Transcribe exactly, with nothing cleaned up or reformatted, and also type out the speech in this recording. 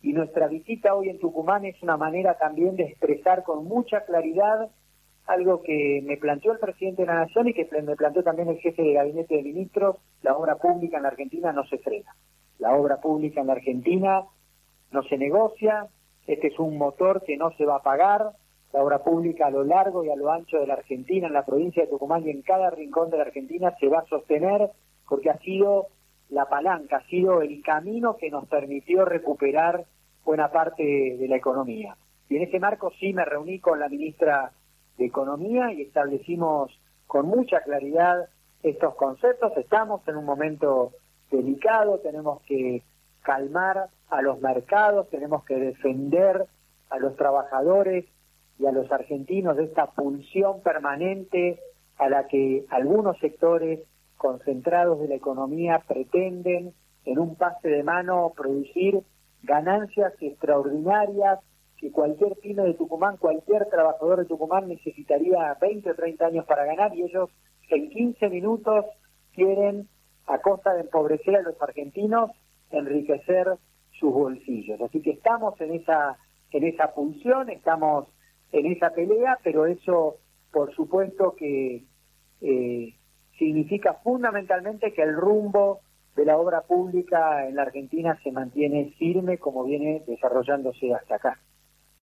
y nuestra visita hoy en Tucumán es una manera también de expresar con mucha claridad algo que me planteó el presidente de la Nación y que me planteó también el jefe de gabinete de ministros: la obra pública en la Argentina no se frena. La obra pública en la Argentina no se negocia, este es un motor que no se va a pagar. La obra pública a lo largo y a lo ancho de la Argentina, en la provincia de Tucumán y en cada rincón de la Argentina, se va a sostener porque ha sido la palanca, ha sido el camino que nos permitió recuperar buena parte de la economía. Y en ese marco sí me reuní con la ministra de Economía y establecimos con mucha claridad estos conceptos. Estamos en un momento delicado, tenemos que calmar a los mercados, tenemos que defender a los trabajadores y a los argentinos de esta pulsión permanente a la que algunos sectores concentrados de la economía pretenden en un pase de mano producir ganancias extraordinarias que cualquier pyme de Tucumán, cualquier trabajador de Tucumán necesitaría veinte o treinta años para ganar, y ellos en quince minutos quieren, a costa de empobrecer a los argentinos, enriquecer sus bolsillos. Así que estamos en esa, en esa pulsión, estamos en esa pelea, pero eso por supuesto que eh, significa fundamentalmente que el rumbo de la obra pública en la Argentina se mantiene firme como viene desarrollándose hasta acá.